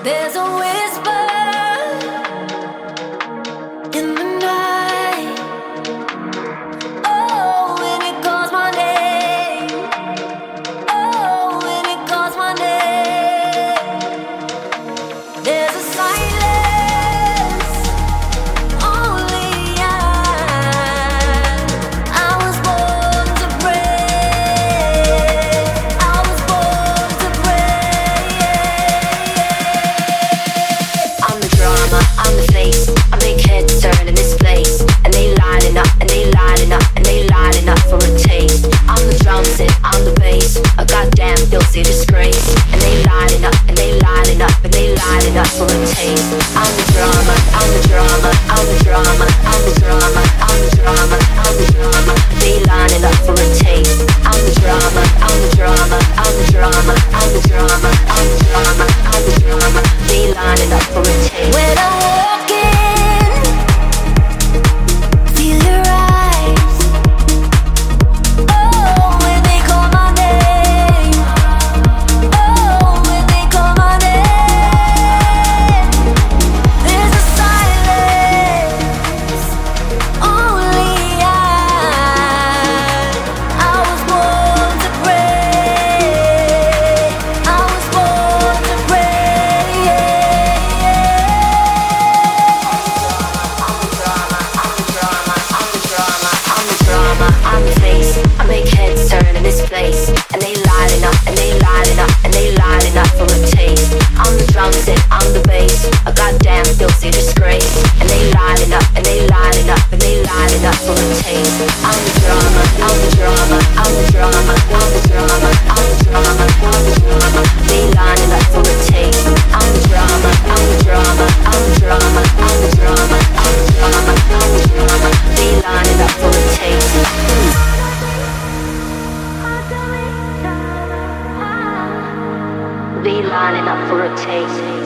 There's a whisper in the night. Oh, when it calls my name. Oh, when it calls my name. There's a silence only I was born to pray. I was born to pray. I'm the drama, I'm the face. I make heads turn in this place, and they lining up, and they lining up, and they lining up for a taste. I'm the drum set, I'm the bass, a goddamn filthy disgrace, and they lining up, and they lining up, and they lining up for a taste. I'm the drama, I'm the drama, I'm the drama, I'm the drama, I'm the drama, I'm the drama. They lining up for a taste. I'm the drama, I'm the drama, I'm the drama, I'm the drama, I'm the drama, I'm the drama. They lining up for a taste. When I walk in, feel your eyes. Oh, when they call my name. Oh, when they call my name. There's a silence only I was born to pray. I was born to pray. I'm the drama, I'm the drama, I'm the drama, I'm the drama, I'm the face. I make heads turn in this place, and they lining up, and they lining up, and they lining up for a taste. I'm the drum set, I'm the bass, a goddamn filthy disgrace, and they lining up, and they lining up, and they lining up for a taste. I'm the drama, I'm the drama, I'm the drama, I'm the drama, I'm the drama, I'm the drama. They lining up for a taste. I'm the drama, I'm the drama, I'm the drama, I'm the drama, I'm the drama, I'm the drama. They lining up for a taste. They lining up for a taste.